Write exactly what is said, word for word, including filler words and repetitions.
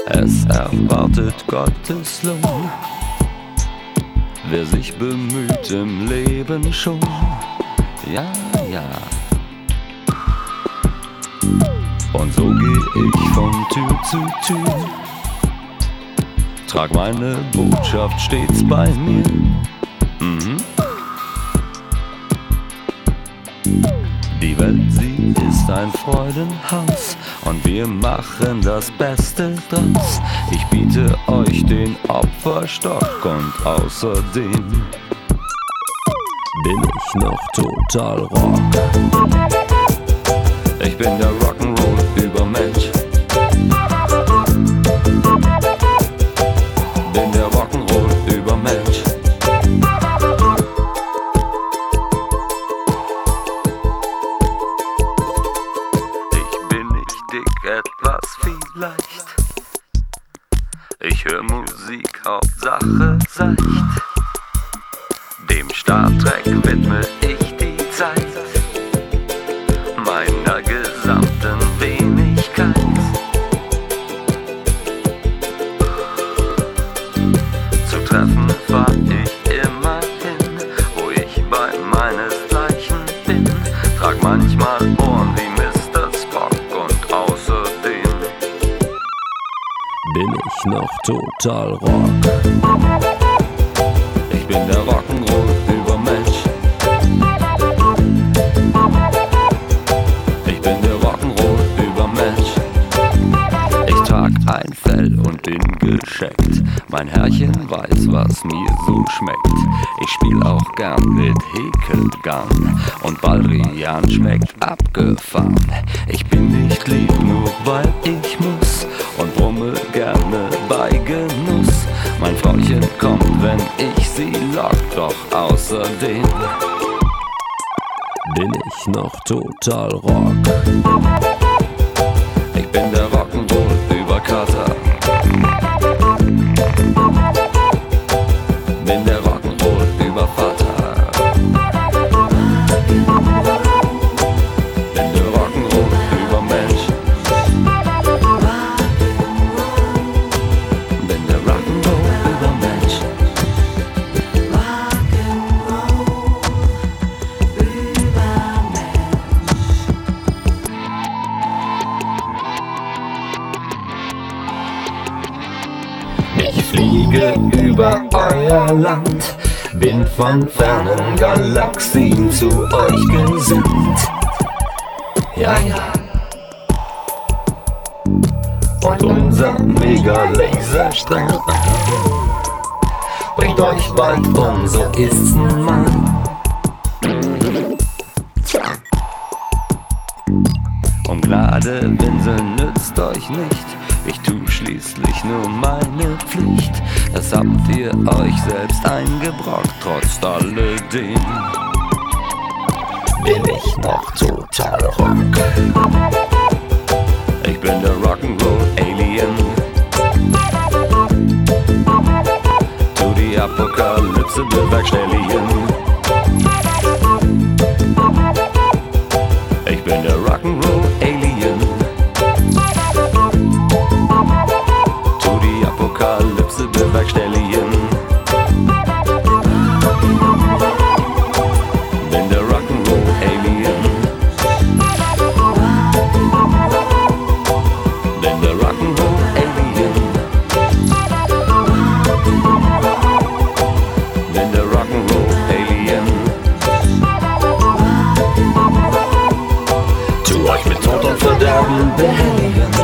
Es erwartet Gottes Lohn, wer sich bemüht im Leben schon. Ja, ja. Und so geh ich von Tür zu Tür, trag meine Botschaft stets bei mir. Mhm. Die Welt, sie ist ein Freudenhaus und wir machen das Beste draus. Ich biete euch den Opferstock und außerdem bin ich noch total Rock. Ich bin der Rock'n'Roll-Übermensch. Bin der Rock'n'Roll-Übermensch. Ich bin nicht dick, etwas vielleicht. Ich höre Musik, Hauptsache seicht. Dem Star Trek widme ich die Zeit meiner gesamten Wenigkeit. Zu Treffen fahr ich immer hin, wo ich bei meinesgleichen bin. Trag manchmal Ohren wie Mister Spock und außerdem bin ich noch total Rock. Ich bin der Rock'n'Roll-Übermensch. Ich bin der Rock'n'Roll-Übermensch. Ich trag ein Fell und bin gescheckt. Mein Herrchen weiß, was mir so schmeckt. Ich spiel auch gern mit Häkelgarn und Baldrian schmeckt abgefahren. Ich bin nicht lieb, nur weil ich muss und brumme gerne bei Genuss. Mein Frauchen kommt, wenn ich sie lock, doch außerdem bin ich noch total Rock. Ich bin der Rock'n'Roll-Überkater. Bin der Rock'n'Roll-Übervater. Bin der Rock'n'Roll-Übermensch. Bin der Rock'n'Roll-Übermensch. Ich fliege über euer Land, bin von fernen Galaxien zu euch gesandt. Ja, ja. Und unser Mega-Laserstrahl bringt euch bald um, so ist's nun mal. Tja. Um Gnade winseln nützt euch nicht. Ich tu schließlich nur meine Pflicht. Das habt ihr euch selbst eingebrockt. Trotz alledem bin ich noch total Rock. Ich bin der Rock'n'Roll-Alien. Tu die Apokalypse bewerkstelligen. Ich bin der Rock'n'Roll-Alien. Apokalypse bewerkstelligen. Bin der Rock'n'Roll-Alien. Bin der Rock'n'Roll-Alien. Bin der Rock'n'Roll-Alien. Tu euch mit Tod und Verderben behelligen.